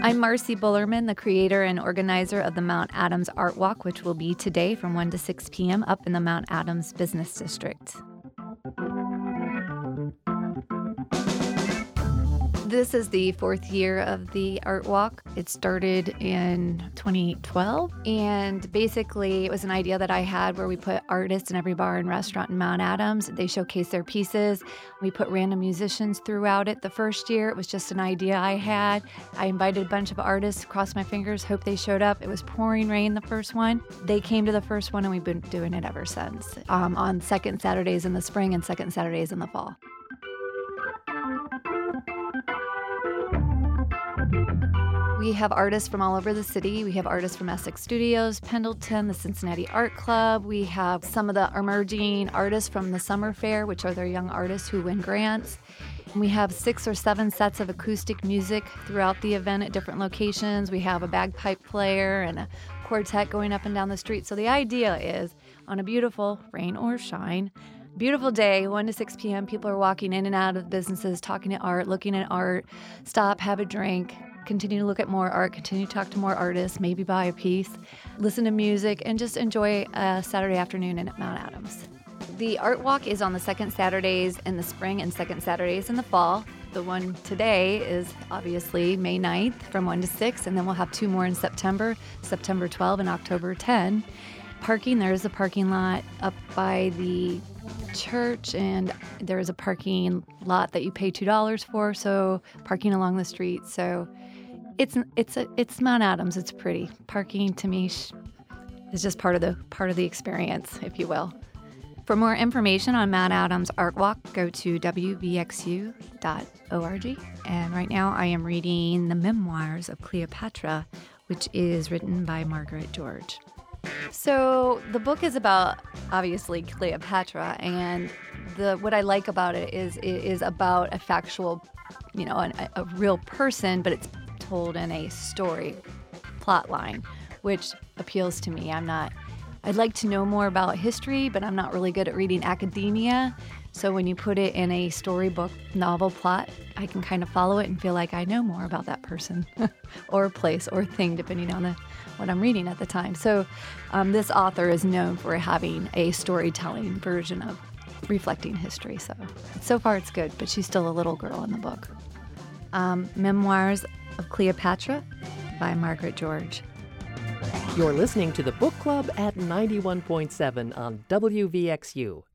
I'm Marcy Bullerman, the creator and organizer of the Mount Adams Art Walk, which will be today from 1 to 6 p.m. up in the Mount Adams Business District. This is the fourth year of the Art Walk. It started in 2012, and basically it was an idea that I had where we put artists in every bar and restaurant in Mount Adams. They showcase their pieces. We put random musicians throughout it. The first year, it was just an idea I had. I invited a bunch of artists, crossed my fingers, hope they showed up. It was pouring rain the first one. They came to the first one, and we've been doing it ever since, on second Saturdays in the spring and second Saturdays in the fall. We have artists from all over the city. We have artists from Essex Studios, Pendleton, the Cincinnati Art Club. We have some of the emerging artists from the Summer Fair, which are their young artists who win grants. And we have 6 or 7 sets of acoustic music throughout the event at different locations. We have a bagpipe player and a quartet going up and down the street. So the idea is, on a beautiful, rain or shine, beautiful day, 1 to 6 p.m., people are walking in and out of businesses, talking at art, looking at art, stop, have a drink, continue to look at more art, continue to talk to more artists, maybe buy a piece, listen to music, and just enjoy a Saturday afternoon in Mount Adams. The Art Walk is on the second Saturdays in the spring and second Saturdays in the fall. The one today is obviously May 9th from 1 to 6, and then we'll have 2 more in September 12 and October 10. Parking, there is a parking lot up by the church, and there is a parking lot that you pay $2 for, so parking along the street. So it's Mount Adams. It's pretty. Parking to me is just part of the experience, if you will. For more information on Mount Adams Art Walk, go to wvxu.org. And right now I am reading The Memoirs of Cleopatra, which is written by Margaret George. So the book is about, obviously, Cleopatra, and what I like about it is about a factual, a real person, but it's told in a story plot line, which appeals to me. I'd like to know more about history, but I'm not really good at reading academia. So when you put it in a storybook novel plot, I can kind of follow it and feel like I know more about that person or place or thing, depending on what I'm reading at the time. So this author is known for having a storytelling version of reflecting history. So far it's good, but she's still a little girl in the book. Memoirs of Cleopatra by Margaret George. You're listening to the Book Club at 91.7 on WVXU.